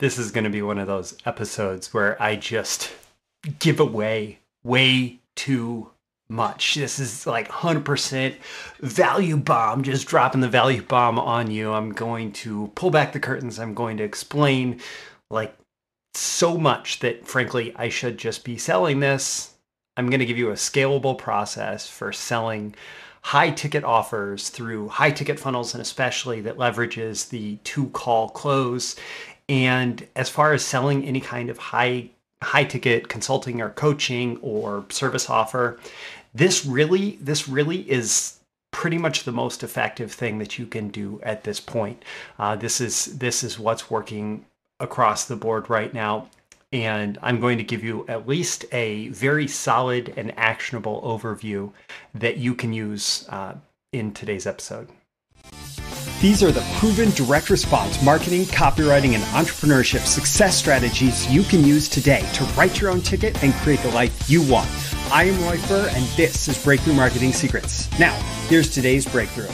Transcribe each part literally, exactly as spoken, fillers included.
this is going to be one of those episodes where I just give away way too much. This is like one hundred percent value bomb, just dropping the value bomb on you. I'm going to pull back the curtains. I'm going to explain like so much that frankly, I should just be selling this. I'm going to give you a scalable process for selling high ticket offers through high ticket funnels, and especially that leverages the two call close. And as far as selling any kind of high high ticket consulting or coaching or service offer, this really this really is pretty much the most effective thing that you can do at this point. Uh, this is this is what's working across the board right now. And I'm going to give you at least a very solid and actionable overview that you can use uh, in today's episode. These are the proven direct response marketing, copywriting, and entrepreneurship success strategies you can use today to write your own ticket and create the life you want. I am Roy Furr, and this is Breakthrough Marketing Secrets. Now, here's today's breakthrough.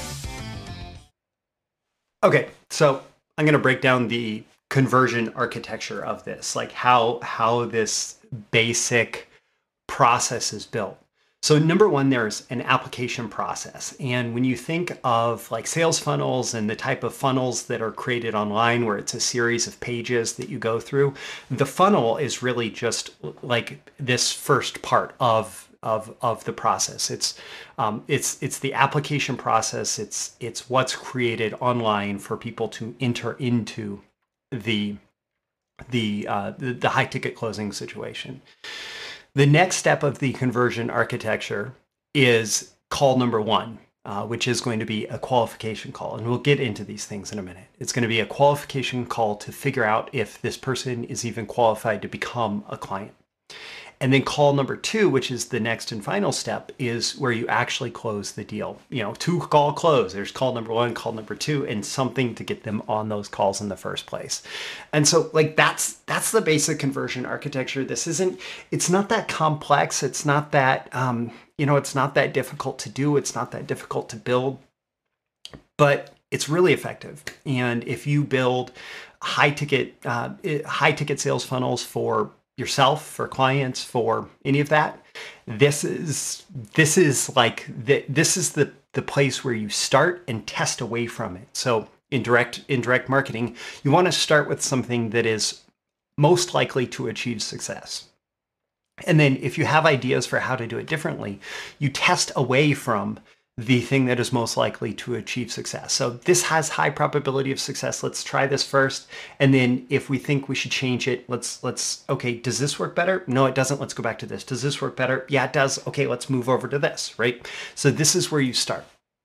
Okay, so I'm going to break down the conversion architecture of this, like how how this basic process is built. So number one, there's an application process. And when you think of like sales funnels and the type of funnels that are created online where it's a series of pages that you go through, the funnel is really just like this first part of of of the process. It's um, it's it's the application process. It's it's what's created online for people to enter into the the uh, the, the high ticket closing situation. The next step of the conversion architecture is call number one, uh, which is going to be a qualification call. And we'll get into these things in a minute. It's going to be a qualification call to figure out if this person is even qualified to become a client. And then call number two, which is the next and final step, is where you actually close the deal. You know, two call close. There's call number one, call number two, and something to get them on those calls in the first place. And so like that's that's the basic conversion architecture. This isn't, it's not that complex. It's not that, um, you know, it's not that difficult to do. It's not that difficult to build, but it's really effective. And if you build high ticket, uh, high ticket sales funnels for yourself, for clients, for any of that, this is this is like the, this is the the place where you start and test away from it. So in direct in direct marketing, you want to start with something that is most likely to achieve success. And then if you have ideas for how to do it differently, you test away from the thing that is most likely to achieve success. So this has high probability of success. Let's try this first. And then if we think we should change it, let's, let's, okay, does this work better? No, it doesn't. Let's go back to this. Does this work better? Yeah, it does. Okay, let's move over to this, right? So this is where you start.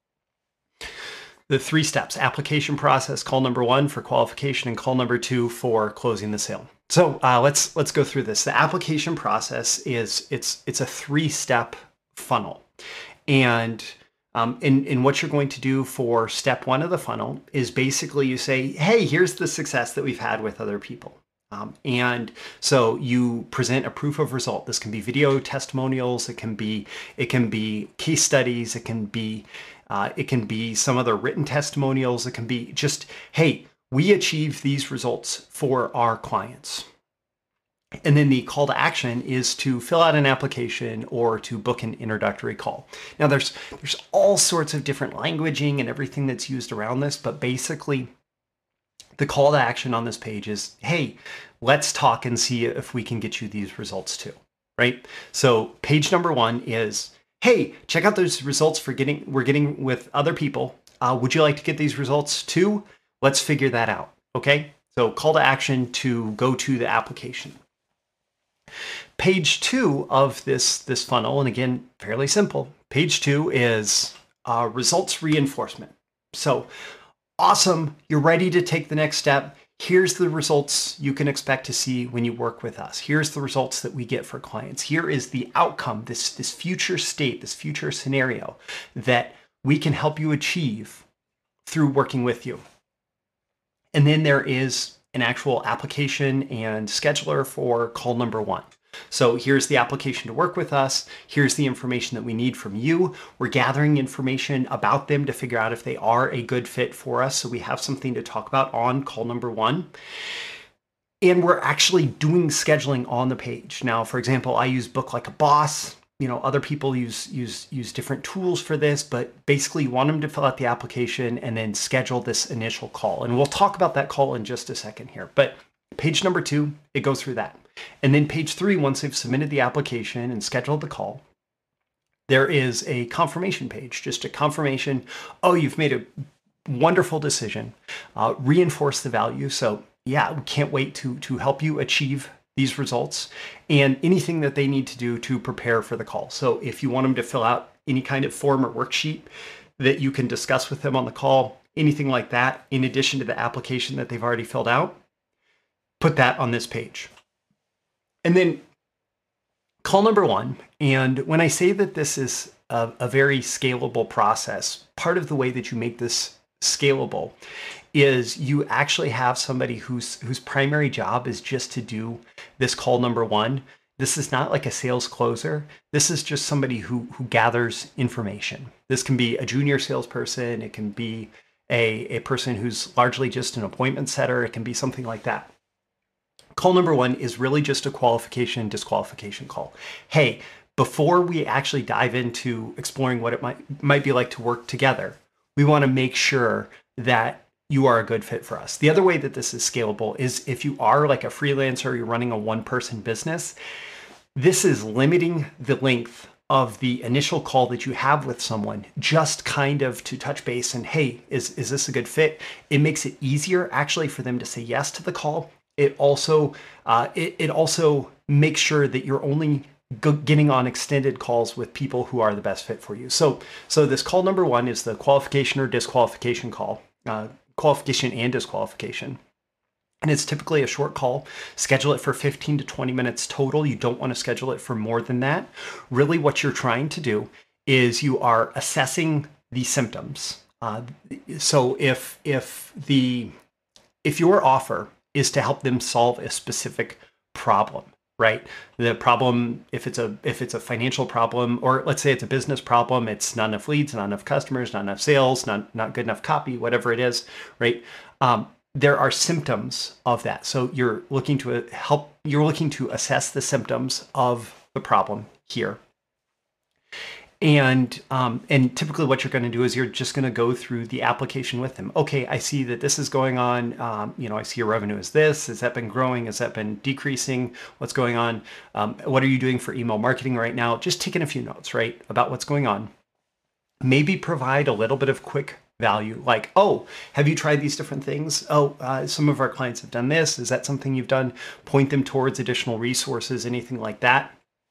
The three steps: application process, call number one for qualification, and call number two for closing the sale. So uh, let's, let's go through this. The application process is, it's, it's a three-step funnel. And Um, and, and what you're going to do for step one of the funnel is basically you say, hey, here's the success that we've had with other people. Um, and so you present a proof of result. This can be video testimonials. It can be, it can be case studies. It can be, uh, it can be some other written testimonials. It can be just, hey, we achieved these results for our clients. And then the call to action is to fill out an application or to book an introductory call. Now there's there's all sorts of different languaging and everything that's used around this, but basically the call to action on this page is, hey, let's talk and see if we can get you these results too, right? So page number one is, hey, check out those results for getting we're getting with other people. Uh, would you like to get these results too? Let's figure that out, okay? So call to action to go to the application. Page two of this, this funnel, and again, fairly simple. Page two is uh, results reinforcement. So awesome, you're ready to take the next step. Here's the results you can expect to see when you work with us. Here's the results that we get for clients. Here is the outcome, this, this future state, this future scenario that we can help you achieve through working with you. And then there is an actual application and scheduler for call number one. So here's the application to work with us. Here's the information that we need from you. We're gathering information about them to figure out if they are a good fit for us. So we have something to talk about on call number one. and we're actually doing scheduling on the page. Now, for example, I use Book Like a Boss. You know, other people use use use different tools for this, but basically you want them to fill out the application and then schedule this initial call. And we'll talk about that call in just a second here. But page number two, it goes through that. And then page three, once they've submitted the application and scheduled the call, there is a confirmation page, just a confirmation. Oh, you've made a wonderful decision. Uh, reinforce the value. So yeah, we can't wait to to help you achieve these results and anything that they need to do to prepare for the call. So if you want them to fill out any kind of form or worksheet that you can discuss with them on the call, anything like that, in addition to the application that they've already filled out, put that on this page. And then call number one. And when I say that this is a, a very scalable process, part of the way that you make this scalable is you actually have somebody whose whose primary job is just to do this call number one. This is not like a sales closer. This is just somebody who who gathers information. This can be a junior salesperson. It can be a, a person who's largely just an appointment setter. It can be something like that. Call number one is really just a qualification disqualification call. Hey, before we actually dive into exploring what it might might be like to work together, we want to make sure that you are a good fit for us. The other way that this is scalable is if you are like a freelancer, you're running a one-person business, this is limiting the length of the initial call that you have with someone, just kind of to touch base and, hey, is, is this a good fit? It makes it easier actually for them to say yes to the call. It also, uh, it, it also makes sure that you're only getting on extended calls with people who are the best fit for you. So, so this call number one is the qualification or disqualification call. Uh, qualification and disqualification. And it's typically a short call. Schedule it for fifteen to twenty minutes total. You don't want to schedule it for more than that. Really what you're trying to do is you are assessing the symptoms. Uh, so if, if, the, if your offer is to help them solve a specific problem, right? The problem, if it's a if it's a financial problem, or let's say it's a business problem, it's not enough leads, not enough customers, not enough sales, not not good enough copy, whatever it is, right? Um, there are symptoms of that. So you're looking to help. You're looking to assess the symptoms of the problem here. And um, and typically what you're going to do is you're just going to go through the application with them. Okay, I see that this is going on. Um, you know, I see your revenue is this. Has that been growing? Has that been decreasing? What's going on? Um, what are you doing for email marketing right now? Just taking a few notes, right, about what's going on. Maybe provide a little bit of quick value, like, oh, have you tried these different things? Oh, uh, some of our clients have done this. Is that something you've done? Point them towards additional resources, anything like that.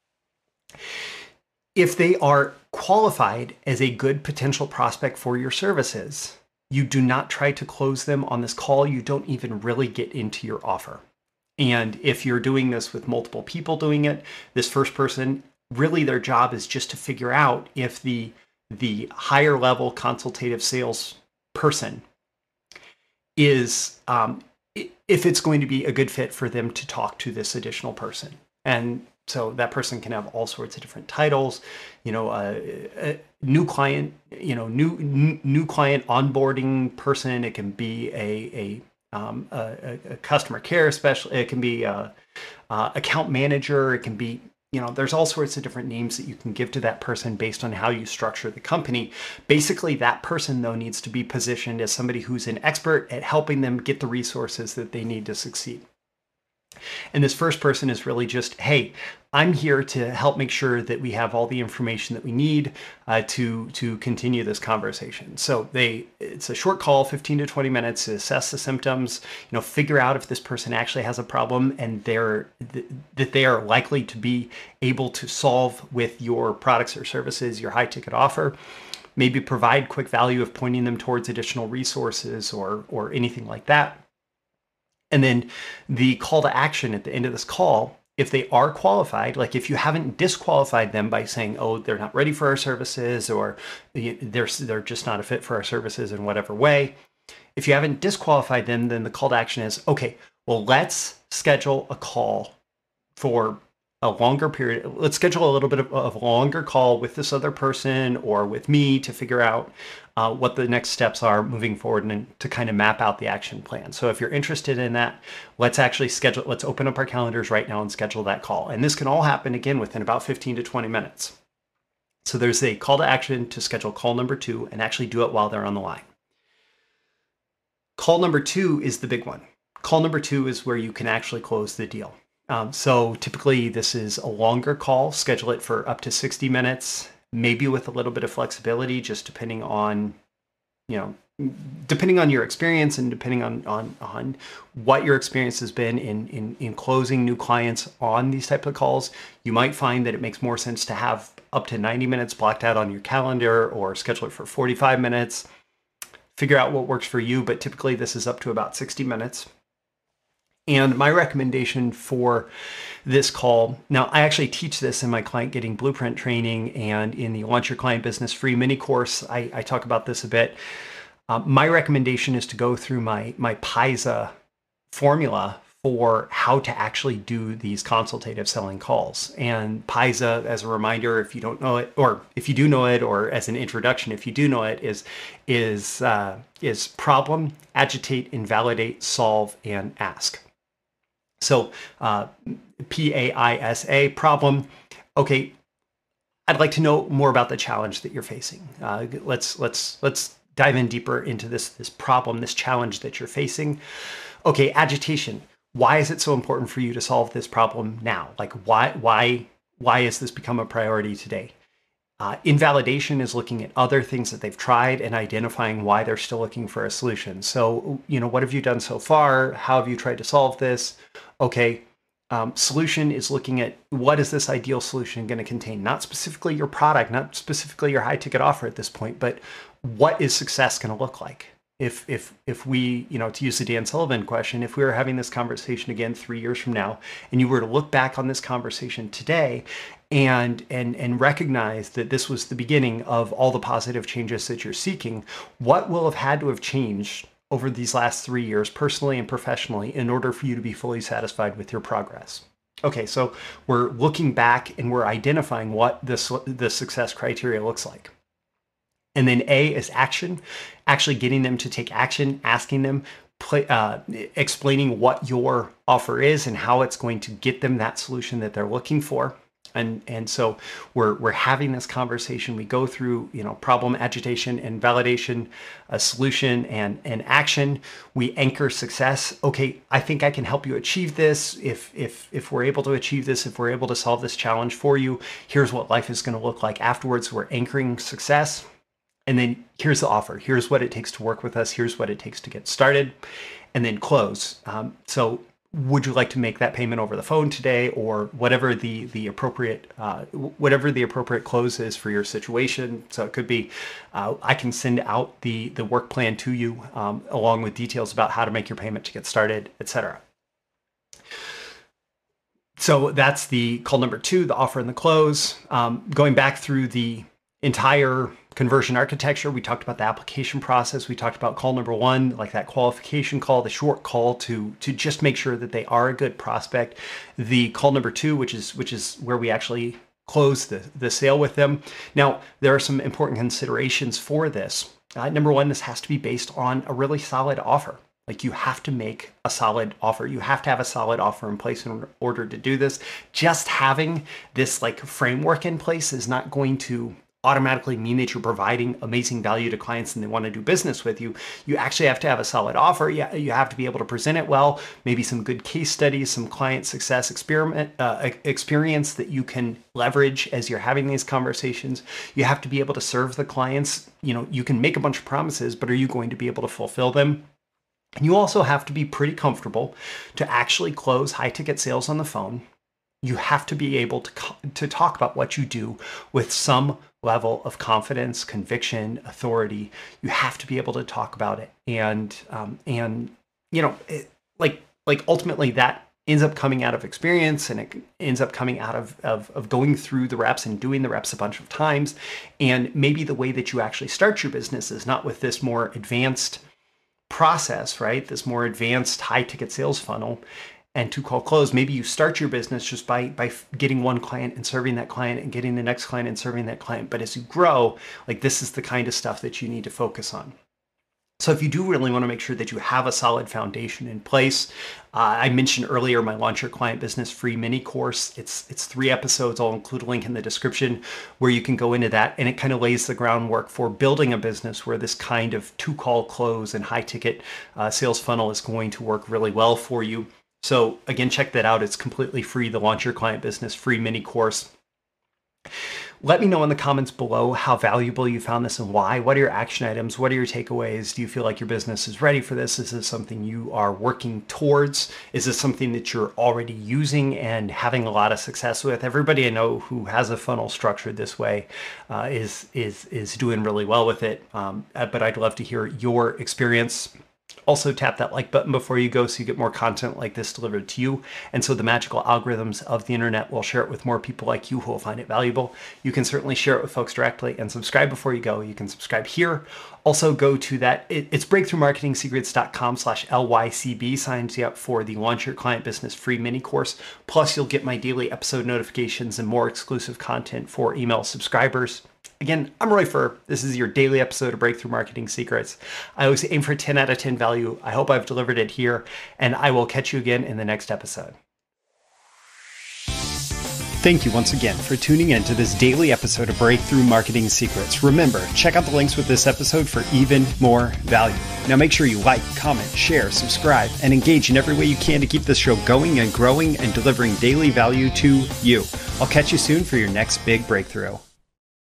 If they are qualified as a good potential prospect for your services, you do not try to close them on this call. You don't even really get into your offer. And if you're doing this with multiple people doing it, this first person, really their job is just to figure out if the, the higher level consultative sales person is, um, if it's going to be a good fit for them to talk to this additional person. And so that person can have all sorts of different titles, you know, uh, a new client, you know, new new, new client onboarding person. It can be a a, um, a, a customer care specialist. It can be a, a account manager. It can be, you know, there's all sorts of different names that you can give to that person based on how you structure the company. Basically, that person, though, needs to be positioned as somebody who's an expert at helping them get the resources that they need to succeed. And this first person is really just, hey, I'm here to help make sure that we have all the information that we need uh, to to continue this conversation. So they, it's a short call, fifteen to twenty minutes, to assess the symptoms, you know, figure out if this person actually has a problem and they're th- that they are likely to be able to solve with your products or services, your high ticket offer. Maybe provide quick value of pointing them towards additional resources or or anything like that. And then the call to action at the end of this call, if they are qualified, like if you haven't disqualified them by saying, oh, they're not ready for our services, or they're, they're just not a fit for our services in whatever way, if you haven't disqualified them, then the call to action is, okay, well, let's schedule a call for a longer period. Let's schedule a little bit of, of a longer call with this other person or with me to figure out uh, what the next steps are moving forward and to kind of map out the action plan. So if you're interested in that, let's actually schedule, let's open up our calendars right now and schedule that call. And this can all happen again within about fifteen to twenty minutes. So there's a call to action to schedule call number two and actually do it while they're on the line. Call number two is the big one. Call number two is where you can actually close the deal. Um, so typically this is a longer call, schedule it for up to sixty minutes, maybe with a little bit of flexibility, just depending on, you know, depending on your experience and depending on, on, on what your experience has been in, in, in closing new clients on these type of calls. You might find that it makes more sense to have up to ninety minutes blocked out on your calendar or schedule it for forty-five minutes. Figure out what works for you, but typically this is up to about sixty minutes. And my recommendation for this call, now I actually teach this in my Client Getting Blueprint training and in the Launch Your Client Business free mini course, I, I talk about this a bit. Uh, my recommendation is to go through my, my PISA formula for how to actually do these consultative selling calls. And PISA, as a reminder, if you don't know it, or if you do know it, or as an introduction, if you do know it, is is uh, is problem, agitate, invalidate, solve, and ask. So uh, P A I S A, problem. Okay, I'd like to know more about the challenge that you're facing. Uh, let's let's let's dive in deeper into this this problem, this challenge that you're facing. Okay, agitation. Why is it so important for you to solve this problem now? Like, why, why, why has this become a priority today? Uh, invalidation is looking at other things that they've tried and identifying why they're still looking for a solution. So, you know, what have you done so far? How have you tried to solve this? Okay. Um, solution is looking at what is this ideal solution going to contain? Not specifically your product, not specifically your high ticket offer at this point, but what is success going to look like? If, if, if we, you know, to use the Dan Sullivan question, if we were having this conversation again three years from now, and you were to look back on this conversation today and, and, and recognize that this was the beginning of all the positive changes that you're seeking, what will have had to have changed over these last three years, personally and professionally, in order for you to be fully satisfied with your progress? Okay, so we're looking back and we're identifying what this, the success criteria looks like. And then A is action, actually getting them to take action, asking them, play, uh, explaining what your offer is and how it's going to get them that solution that they're looking for. And, and so we're, we're having this conversation. We go through, you know, problem, agitation, and validation, a solution, and, and action. We anchor success. Okay, I think I can help you achieve this. If, if, if we're able to achieve this, if we're able to solve this challenge for you, here's what life is going to look like afterwards. We're anchoring success. And then here's the offer. Here's what it takes to work with us. Here's what it takes to get started. And then close. Um, so would you like to make that payment over the phone today, or whatever the, the appropriate uh, whatever the appropriate close is for your situation? So it could be, uh, I can send out the, the work plan to you um, along with details about how to make your payment to get started, et cetera. So that's the call number two, the offer and the close. Um, going back through the entire conversion architecture, we talked about the application process. We talked about call number one, like that qualification call, the short call to to just make sure that they are a good prospect. The call number two, which is which is where we actually close the, the sale with them. Now, there are some important considerations for this. Uh, number one, this has to be based on a really solid offer. Like, you have to make a solid offer. You have to have a solid offer in place in order to do this. Just having this like framework in place is not going to automatically mean that you're providing amazing value to clients and they want to do business with you. You actually have to have a solid offer. You, you have to be able to present it well, maybe some good case studies, some client success experiment uh, experience that you can leverage as you're having these conversations. You have to be able to serve the clients. You know, you can make a bunch of promises, but are you going to be able to fulfill them? And you also have to be pretty comfortable to actually close high ticket sales on the phone. You have to be able to, to talk about what you do with some level of confidence, conviction, authority. You have to be able to talk about it. And, um, and you know, it, like, like ultimately that ends up coming out of experience, and it ends up coming out of, of, of going through the reps and doing the reps a bunch of times. And maybe the way that you actually start your business is not with this more advanced process, right? This more advanced high ticket sales funnel. and to call close. Maybe you start your business just by by getting one client and serving that client and getting the next client and serving that client. But as you grow, like this is the kind of stuff that you need to focus on. So if you do really want to make sure that you have a solid foundation in place, uh, I mentioned earlier my Launch Your Client Business free mini course. It's it's three episodes. I'll include a link in the description where you can go into that, and it kind of lays the groundwork for building a business where this kind of two-call close and high-ticket uh, sales funnel is going to work really well for you. So again, check that out. It's completely free, the Launch Your Client Business free mini course. Let me know in the comments below how valuable you found this and why. What are your action items? What are your takeaways? Do you feel like your business is ready for this? Is this something you are working towards? Is this something that you're already using and having a lot of success with? Everybody I know who has a funnel structured this way uh, is, is, is doing really well with it. Um, but I'd love to hear your experience. Also, tap that like button before you go so you get more content like this delivered to you. And so the magical algorithms of the internet will share it with more people like you who will find it valuable. You can certainly share it with folks directly and subscribe before you go. You can subscribe here. Also go to that. It, it's breakthrough marketing secrets dot com slash L Y C B. Signs you up for the Launch Your Client Business free mini course. Plus, you'll get my daily episode notifications and more exclusive content for email subscribers. Again, I'm Roy Furr. This is your daily episode of Breakthrough Marketing Secrets. I always aim for ten out of ten value. I hope I've delivered it here, and I will catch you again in the next episode. Thank you once again for tuning in to this daily episode of Breakthrough Marketing Secrets. Remember, check out the links with this episode for even more value. Now make sure you like, comment, share, subscribe, and engage in every way you can to keep this show going and growing and delivering daily value to you. I'll catch you soon for your next big breakthrough.